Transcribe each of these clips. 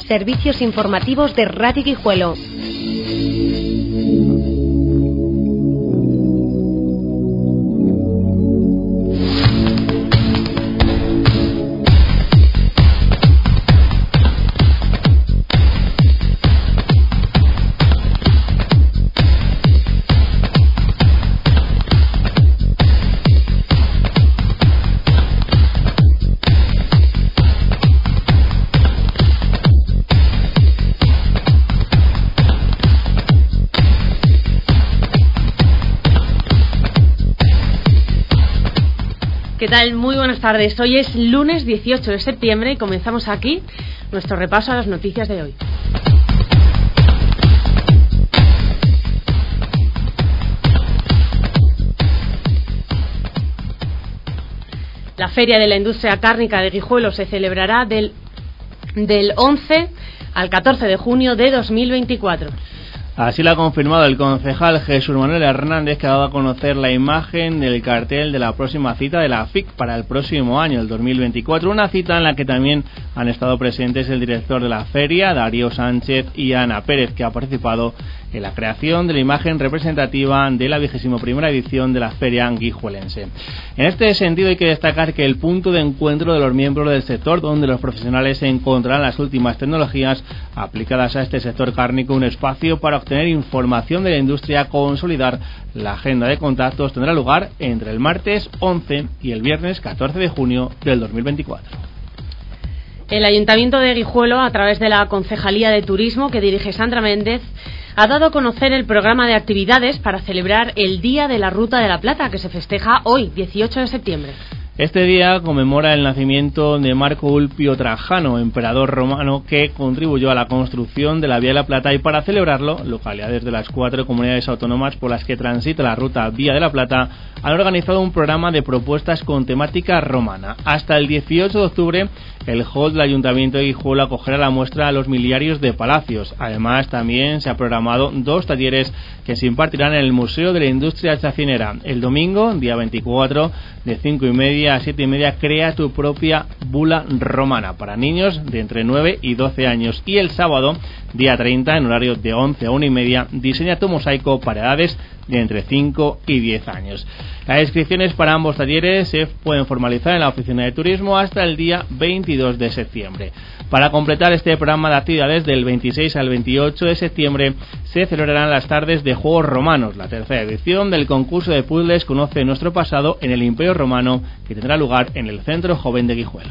Servicios informativos de Radio Guijuelo. ¿Qué tal? Muy buenas tardes. Hoy es lunes 18 de septiembre y comenzamos aquí nuestro repaso a las noticias de hoy. La Feria de la Industria Cárnica de Guijuelo se celebrará del 11 al 14 de junio de 2024. Así lo ha confirmado el concejal Jesús Manuel Hernández, que ha dado a conocer la imagen del cartel de la próxima cita de la FIC para el próximo año, el 2024. Una cita en la que también han estado presentes el director de la feria, Darío Sánchez, y Ana Pérez, que ha participado en la creación de la imagen representativa de la 21ª edición de la feria guijuelense. En este sentido hay que destacar que el punto de encuentro de los miembros del sector, donde los profesionales se encontrarán las últimas tecnologías aplicadas a este sector cárnico, un espacio para obtener información de la industria, consolidar la agenda de contactos, tendrá lugar entre el martes 11 y el viernes 14 de junio del 2024. El Ayuntamiento de Guijuelo, a través de la Concejalía de Turismo que dirige Sandra Méndez, ha dado a conocer el programa de actividades para celebrar el Día de la Ruta de la Plata, que se festeja hoy, 18 de septiembre. Este día conmemora el nacimiento de Marco Ulpio Trajano, emperador romano que contribuyó a la construcción de la Vía de la Plata, y para celebrarlo, localidades de las 4 comunidades autónomas por las que transita la ruta Vía de la Plata han organizado un programa de propuestas con temática romana. Hasta el 18 de octubre, el hall del Ayuntamiento de Guijuelo acogerá la muestra a los miliarios de Palacios. Además, también se ha programado 2 talleres que se impartirán en el Museo de la Industria Chacinera. El domingo, día 24, de 5:30 a 7:30, crea tu propia bula romana para niños de entre 9 y 12 años. Y el sábado, día 30, en horario de 11 a 1:30, diseña tu mosaico para edades de entre 5 y 10 años. Las inscripciones para ambos talleres se pueden formalizar en la Oficina de Turismo hasta el día 22 de septiembre. Para completar este programa de actividades, del 26 al 28 de septiembre se celebrarán las tardes de Juegos Romanos, la tercera edición del concurso de puzzles Conoce nuestro pasado en el Imperio Romano, que tendrá lugar en el Centro Joven de Guijuelo.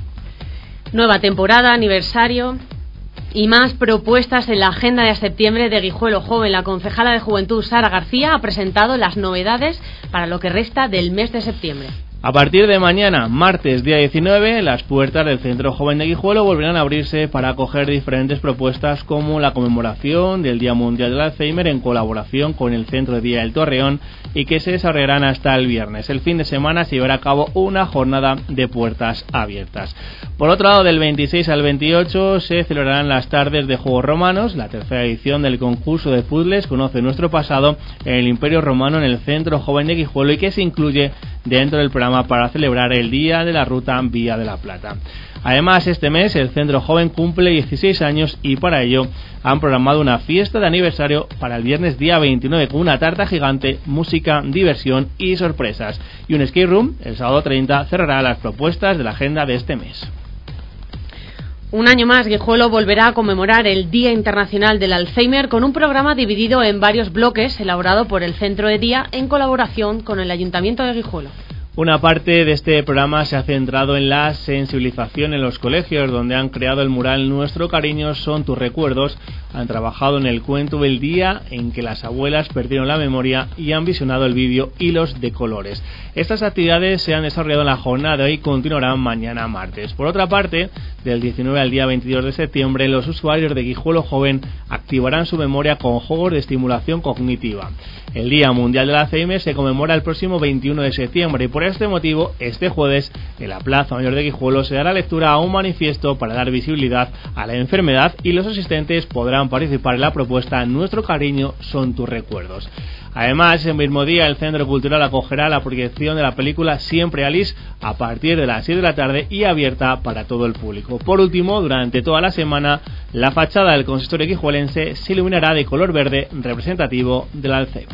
Nueva temporada, aniversario y más propuestas en la agenda de septiembre de Guijuelo Joven. La concejala de Juventud, Sara García, ha presentado las novedades para lo que resta del mes de septiembre. A partir de mañana, martes día 19, las puertas del Centro Joven de Guijuelo volverán a abrirse para acoger diferentes propuestas como la conmemoración del Día Mundial del Alzheimer en colaboración con el Centro de Día del Torreón, y que se desarrollarán hasta el viernes. El fin de semana se llevará a cabo una jornada de puertas abiertas. Por otro lado, del 26 al 28 se celebrarán las tardes de Juegos Romanos, la tercera edición del concurso de puzzles Conoce nuestro pasado en el Imperio Romano en el Centro Joven de Guijuelo, y que se incluye dentro del programa para celebrar el Día de la Ruta Vía de la Plata. Además, este mes el Centro Joven cumple 16 años y para ello han programado una fiesta de aniversario para el viernes día 29 con una tarta gigante, música, diversión y sorpresas. Y un skate room el sábado 30 cerrará las propuestas de la agenda de este mes. Un año más, Guijuelo volverá a conmemorar el Día Internacional del Alzheimer con un programa dividido en varios bloques elaborado por el Centro de Día en colaboración con el Ayuntamiento de Guijuelo. Una parte de este programa se ha centrado en la sensibilización en los colegios, donde han creado el mural Nuestro cariño son tus recuerdos, han trabajado en el cuento del día en que las abuelas perdieron la memoria y han visionado el vídeo Hilos de colores. Estas actividades se han desarrollado en la jornada y continuarán mañana martes. Por otra parte, del 19 al día 22 de septiembre, los usuarios de Guijuelo Joven activarán su memoria con juegos de estimulación cognitiva. El Día Mundial del Alzheimer se conmemora el próximo 21 de septiembre y por este motivo, este jueves, en la Plaza Mayor de Guijuelo se dará lectura a un manifiesto para dar visibilidad a la enfermedad y los asistentes podrán participar en la propuesta Nuestro cariño son tus recuerdos. Además, ese mismo día el Centro Cultural acogerá la proyección de la película Siempre Alice a partir de las 7 de la tarde y abierta para todo el público. Por último, durante toda la semana, la fachada del consistorio guijuelense se iluminará de color verde representativo del Alzheimer.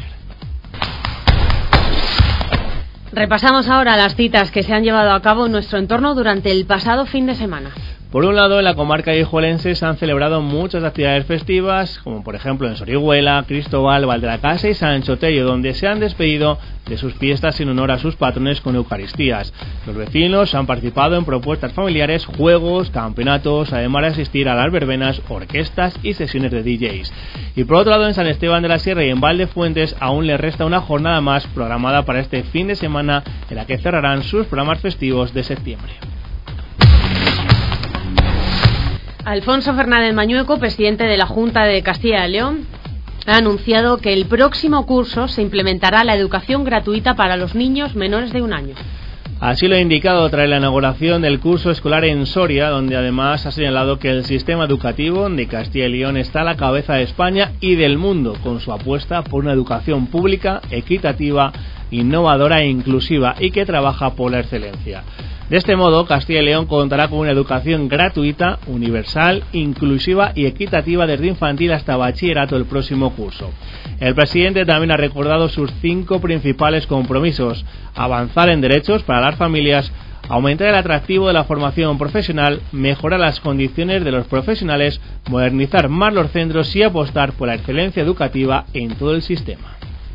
Repasamos ahora las citas que se han llevado a cabo en nuestro entorno durante el pasado fin de semana. Por un lado, en la comarca guijuelense se han celebrado muchas actividades festivas, como por ejemplo en Sorihuela, Cristóbal, Valdelacasa y Sancho Tello, donde se han despedido de sus fiestas en honor a sus patrones con eucaristías. Los vecinos han participado en propuestas familiares, juegos, campeonatos, además de asistir a las verbenas, orquestas y sesiones de DJs. Y por otro lado, en San Esteban de la Sierra y en Valdefuentes aún les resta una jornada más programada para este fin de semana, en la que cerrarán sus programas festivos de septiembre. Alfonso Fernández Mañueco, presidente de la Junta de Castilla y León, ha anunciado que el próximo curso se implementará la educación gratuita para los niños menores de 1 año. Así lo ha indicado tras la inauguración del curso escolar en Soria, donde además ha señalado que el sistema educativo de Castilla y León está a la cabeza de España y del mundo, con su apuesta por una educación pública, equitativa, innovadora e inclusiva y que trabaja por la excelencia. De este modo, Castilla y León contará con una educación gratuita, universal, inclusiva y equitativa desde infantil hasta bachillerato el próximo curso. El presidente también ha recordado sus 5 principales compromisos: avanzar en derechos para las familias, aumentar el atractivo de la formación profesional, mejorar las condiciones de los profesionales, modernizar más los centros y apostar por la excelencia educativa en todo el sistema.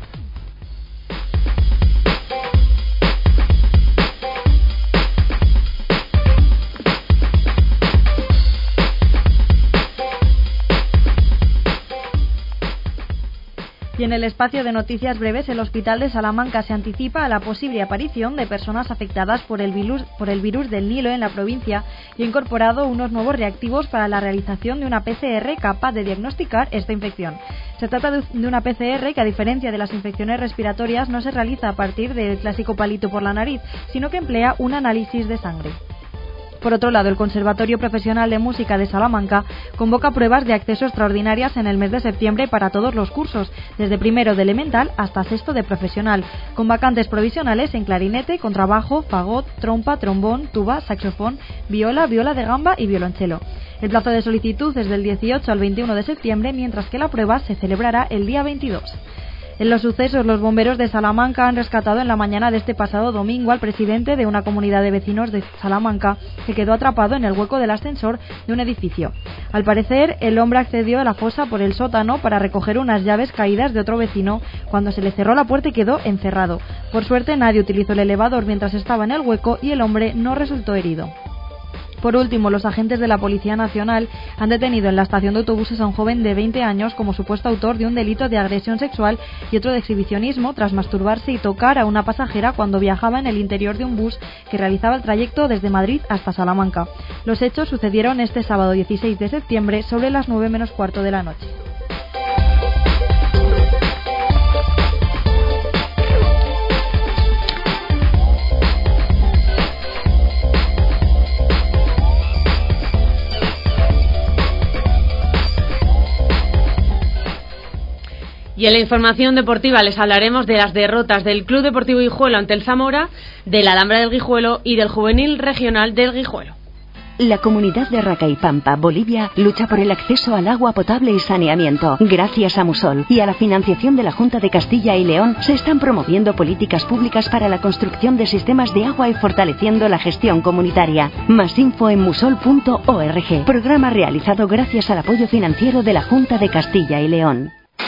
Y en el espacio de noticias breves, el Hospital de Salamanca se anticipa a la posible aparición de personas afectadas por el virus del Nilo en la provincia y ha incorporado unos nuevos reactivos para la realización de una PCR capaz de diagnosticar esta infección. Se trata de una PCR que, a diferencia de las infecciones respiratorias, no se realiza a partir del clásico palito por la nariz, sino que emplea un análisis de sangre. Por otro lado, el Conservatorio Profesional de Música de Salamanca convoca pruebas de acceso extraordinarias en el mes de septiembre para todos los cursos, desde primero de elemental hasta sexto de profesional, con vacantes provisionales en clarinete, contrabajo, fagot, trompa, trombón, tuba, saxofón, viola, viola de gamba y violonchelo. El plazo de solicitud es del 18 al 21 de septiembre, mientras que la prueba se celebrará el día 22. En los sucesos, los bomberos de Salamanca han rescatado en la mañana de este pasado domingo al presidente de una comunidad de vecinos de Salamanca que quedó atrapado en el hueco del ascensor de un edificio. Al parecer, el hombre accedió a la fosa por el sótano para recoger unas llaves caídas de otro vecino cuando se le cerró la puerta y quedó encerrado. Por suerte, nadie utilizó el elevador mientras estaba en el hueco y el hombre no resultó herido. Por último, los agentes de la Policía Nacional han detenido en la estación de autobuses a un joven de 20 años como supuesto autor de un delito de agresión sexual y otro de exhibicionismo tras masturbarse y tocar a una pasajera cuando viajaba en el interior de un bus que realizaba el trayecto desde Madrid hasta Salamanca. Los hechos sucedieron este sábado 16 de septiembre sobre las 9 menos cuarto de la noche. Y en la información deportiva les hablaremos de las derrotas del Club Deportivo Guijuelo ante el Zamora, de la Alhambra del Guijuelo y del Juvenil Regional del Guijuelo. La comunidad de Racaipampa, Bolivia, lucha por el acceso al agua potable y saneamiento. Gracias a Musol y a la financiación de la Junta de Castilla y León, se están promoviendo políticas públicas para la construcción de sistemas de agua y fortaleciendo la gestión comunitaria. Más info en musol.org. Programa realizado gracias al apoyo financiero de la Junta de Castilla y León.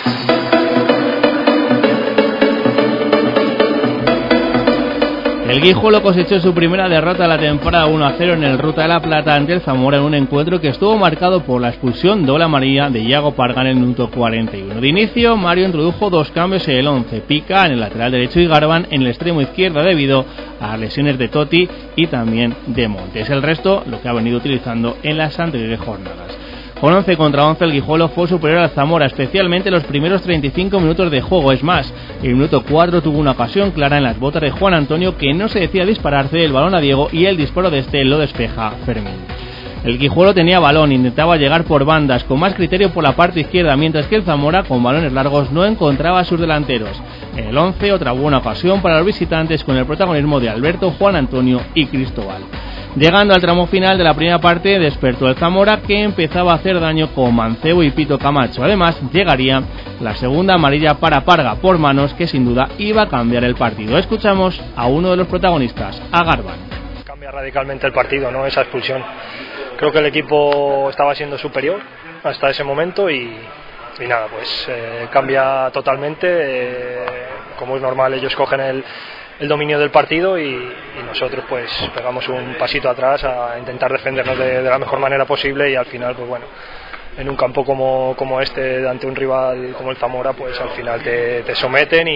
El Guijuelo cosechó su primera derrota de la temporada 1-0 en el Ruta de la Plata ante el Zamora en un encuentro que estuvo marcado por la expulsión doble amarilla de Iago Parga en el minuto 41. De inicio, Mario introdujo 2 cambios en el 11, Pica en el lateral derecho y Garban en el extremo izquierdo debido a las lesiones de Totti y también de Montes. El resto lo que ha venido utilizando en las anteriores jornadas. Con 11 contra 11 el Guijuelo fue superior al Zamora, especialmente los primeros 35 minutos de juego. Es más, en el minuto 4 tuvo una ocasión clara en las botas de Juan Antonio que no se decía dispararse el balón a Diego y el disparo de este lo despeja Fermín. El Guijuelo tenía balón, intentaba llegar por bandas, con más criterio por la parte izquierda, mientras que el Zamora, con balones largos, no encontraba a sus delanteros. En el 11, otra buena ocasión para los visitantes, con el protagonismo de Alberto, Juan Antonio y Cristóbal. Llegando al tramo final de la primera parte, despertó el Zamora, que empezaba a hacer daño con Mancebo y Pito Camacho. Además, llegaría la segunda amarilla para Parga por manos, que sin duda iba a cambiar el partido. Escuchamos a uno de los protagonistas, a Garban. Cambia radicalmente el partido, ¿no? Esa expulsión. Creo que el equipo estaba siendo superior hasta ese momento y nada, pues cambia totalmente. Como es normal, ellos cogen el dominio del partido y nosotros pues pegamos un pasito atrás a intentar defendernos de la mejor manera posible, y al final pues bueno, en un campo como este, ante un rival como el Zamora, pues al final te someten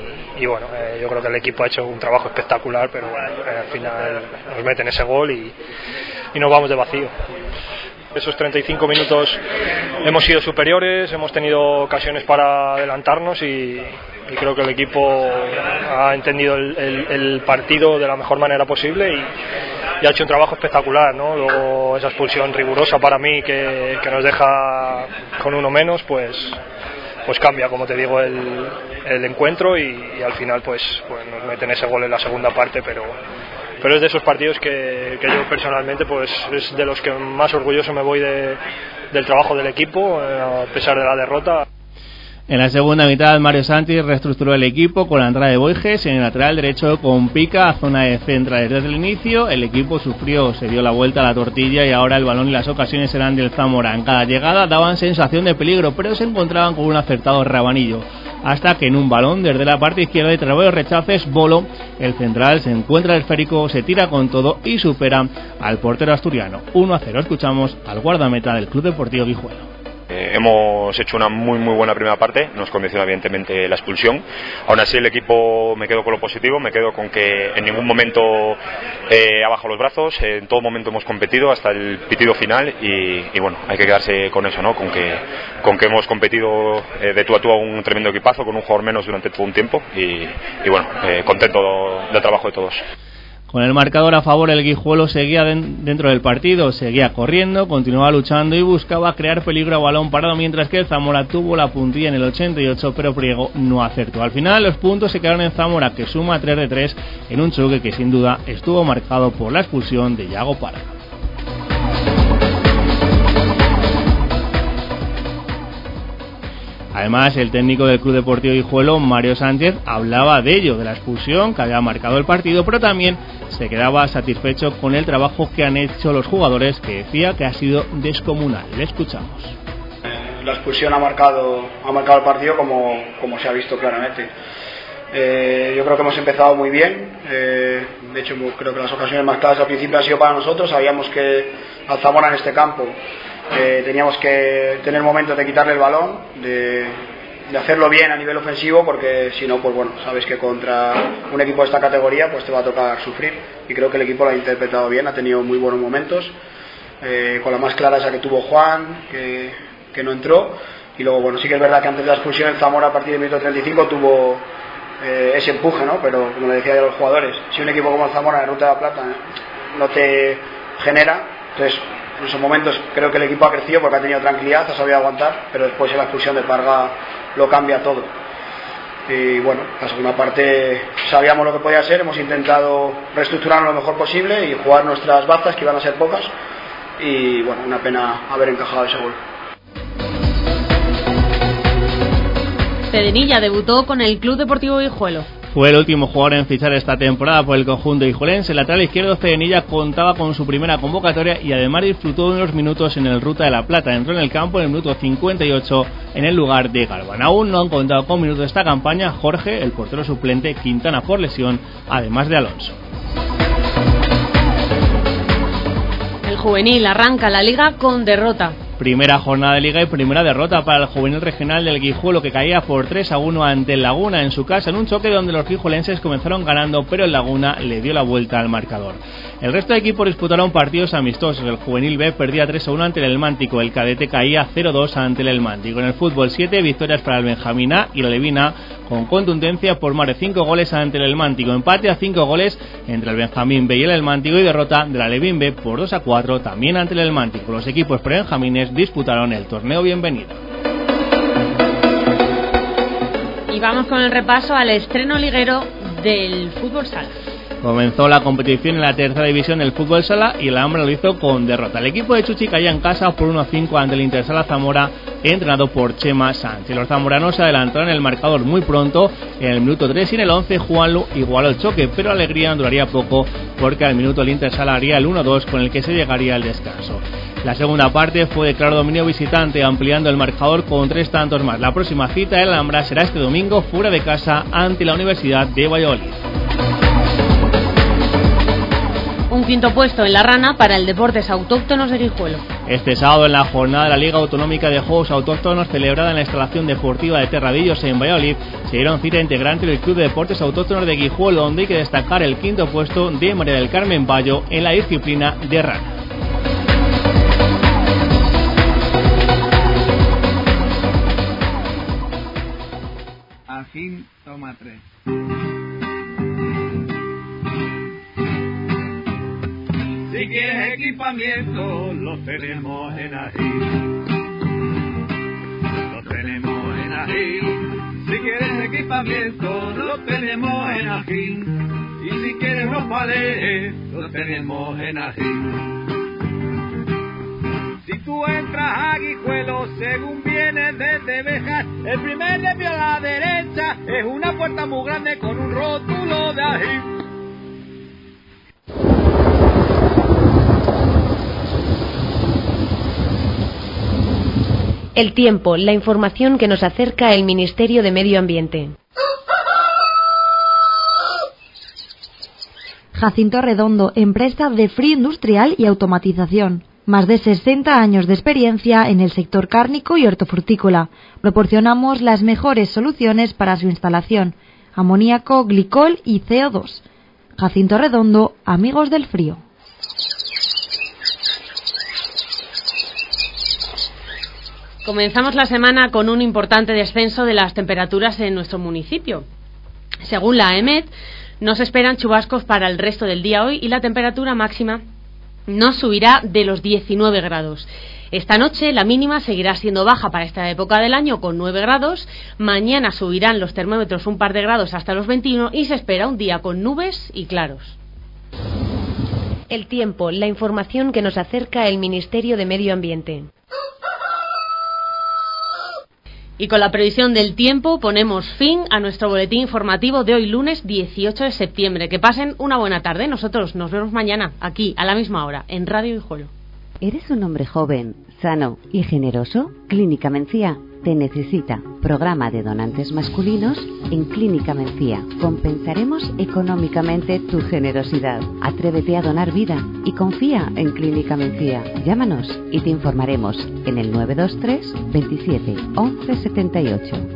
y bueno, yo creo que el equipo ha hecho un trabajo espectacular, pero bueno, al final nos meten ese gol y nos vamos de vacío. Esos 35 minutos hemos sido superiores, hemos tenido ocasiones para adelantarnos y creo que el equipo ha entendido el partido de la mejor manera posible y ha hecho un trabajo espectacular, ¿no? Luego esa expulsión rigurosa para mí que nos deja con uno menos, pues cambia, como te digo, el encuentro y al final pues nos meten ese gol en la segunda parte, pero es de esos partidos que yo personalmente pues es de los que más orgulloso me voy del trabajo del equipo, a pesar de la derrota. En la segunda mitad, Mario Sánchez reestructuró el equipo con la entrada de Boiges en el lateral derecho con Pica a zona de centrales. Desde el inicio el equipo sufrió, se dio la vuelta a la tortilla y ahora el balón y las ocasiones eran del Zamora. En cada llegada daban sensación de peligro, pero se encontraban con un acertado Rabanillo, hasta que en un balón desde la parte izquierda y tras varios rechaces, Bolo, el central, se encuentra el esférico, se tira con todo y supera al portero asturiano. 1-0. Escuchamos al guardameta del Club Deportivo Guijuelo. Hemos hecho una muy buena primera parte, nos condiciona evidentemente la expulsión. Aún así el equipo, me quedo con lo positivo, me quedo con que en ningún momento ha bajado los brazos, en todo momento hemos competido hasta el pitido final y bueno, hay que quedarse con eso, ¿no? Con que hemos competido de tú a tú a un tremendo equipazo con un jugador menos durante todo un tiempo y bueno, contento del trabajo de todos. Con el marcador a favor, el Guijuelo seguía dentro del partido, seguía corriendo, continuaba luchando y buscaba crear peligro a balón parado, mientras que el Zamora tuvo la puntilla en el 88, pero Priego no acertó. Al final los puntos se quedaron en Zamora, que suma 3 de 3 en un choque que sin duda estuvo marcado por la expulsión de Yago Parga. Además, el técnico del Club Deportivo Guijuelo, Mario Sánchez, hablaba de ello, de la expulsión que había marcado el partido, pero también se quedaba satisfecho con el trabajo que han hecho los jugadores, que decía que ha sido descomunal. Le escuchamos. La expulsión ha marcado el partido como se ha visto claramente. Yo creo que hemos empezado muy bien, de hecho creo que las ocasiones más claras al principio han sido para nosotros. Sabíamos que al Zamora en este campo teníamos que tener momentos de quitarle el balón, de hacerlo bien a nivel ofensivo, porque si no, pues bueno, sabes que contra un equipo de esta categoría pues te va a tocar sufrir, y creo que el equipo lo ha interpretado bien, ha tenido muy buenos momentos, con la más clara esa que tuvo Juan, que no entró, y luego bueno, sí que es verdad que antes de la expulsión el Zamora a partir del minuto 35 tuvo ese empuje, ¿no? Pero como le decía yo a los jugadores, si un equipo como el Zamora en Ruta de la Plata no te genera, entonces en esos momentos creo que el equipo ha crecido porque ha tenido tranquilidad, ha sabido aguantar, pero después en la expulsión de Parga lo cambia todo. Y bueno, la segunda parte sabíamos lo que podía ser, hemos intentado reestructurarlo lo mejor posible y jugar nuestras bazas, que iban a ser pocas, y bueno, una pena haber encajado ese gol. Cedenilla debutó con el Club Deportivo Guijuelo. Fue el último jugador en fichar esta temporada por el conjunto guijuelense. El lateral izquierdo Cedenilla contaba con su primera convocatoria y además disfrutó de unos minutos en el Ruta de la Plata. Entró en el campo en el minuto 58 en el lugar de Galván. Aún no han contado con minutos de esta campaña Jorge, el portero suplente, Quintana por lesión, además de Alonso. El juvenil arranca la liga con derrota. Primera jornada de Liga y primera derrota para el juvenil regional del Guijuelo, que caía por 3-1 ante el Laguna en su casa en un choque donde los guijuelenses comenzaron ganando, pero el Laguna le dio la vuelta al marcador. El resto de equipos disputaron partidos amistosos. El juvenil B perdía 3-1 ante el Elmántico, el cadete caía 0-2 ante el Elmántico. En el fútbol 7 victorias para el Benjamín A y la Levina con contundencia por más de 5 goles ante el Elmántico. Empate a 5 goles entre el Benjamín B y el Elmántico y derrota de la Levín B por 2-4 también ante el Elmántico. Los equipos prebenjamines disputaron el torneo Bienvenida. Y vamos con el repaso al estreno liguero del fútbol sala. Comenzó la competición en la tercera división del fútbol sala y el Alhambra lo hizo con derrota. El equipo de Chuchi caía en casa por 1-5 ante el Intersala Zamora, entrenado por Chema Sánchez. Los zamoranos se adelantaron en el marcador muy pronto. En el minuto 3 y en el 11 Juanlu igualó el choque, pero la alegría no duraría poco porque al minuto el Intersala haría el 1-2 con el que se llegaría al descanso. La segunda parte fue de claro dominio visitante, ampliando el marcador con 3 tantos más. La próxima cita del Alhambra será este domingo fuera de casa ante la Universidad de Valladolid. Un quinto puesto en la rana para el Deportes Autóctonos de Guijuelo. Este sábado, en la jornada de la Liga Autonómica de Juegos Autóctonos celebrada en la instalación deportiva de Terradillos en Valladolid, se dieron cita integrantes del Club de Deportes Autóctonos de Guijuelo, donde hay que destacar el quinto puesto de María del Carmen Bayo en la disciplina de rana. Ajín, toma 3. Si quieres equipamiento, lo tenemos en Ajín. Lo tenemos en Ajín. Si quieres equipamiento, lo tenemos en Ajín. Y si quieres los palés, lo tenemos en Ajín. Si tú entras a Guijuelo, según vienes desde Bejar, el primer desvío a la derecha es una puerta muy grande con un rótulo de Ajín. El tiempo, la información que nos acerca el Ministerio de Medio Ambiente. Jacinto Redondo, empresa de frío industrial y automatización. Más de 60 años de experiencia en el sector cárnico y hortofrutícola. Proporcionamos las mejores soluciones para su instalación: amoníaco, glicol y CO2. Jacinto Redondo, amigos del frío. Comenzamos la semana con un importante descenso de las temperaturas en nuestro municipio. Según la AEMET, no se esperan chubascos para el resto del día hoy y la temperatura máxima no subirá de los 19 grados. Esta noche la mínima seguirá siendo baja para esta época del año con 9 grados. Mañana subirán los termómetros un par de grados hasta los 21 y se espera un día con nubes y claros. El tiempo, la información que nos acerca el Ministerio de Medio Ambiente. Y con la previsión del tiempo ponemos fin a nuestro boletín informativo de hoy lunes 18 de septiembre. Que pasen una buena tarde. Nosotros nos vemos mañana aquí a la misma hora en Radio Guijuelo. ¿Eres un hombre joven, sano y generoso? Clínica Mencía te necesita. Programa de donantes masculinos en Clínica Mencía. Compensaremos económicamente tu generosidad. Atrévete a donar vida y confía en Clínica Mencía. Llámanos y te informaremos en el 923 27 11 78.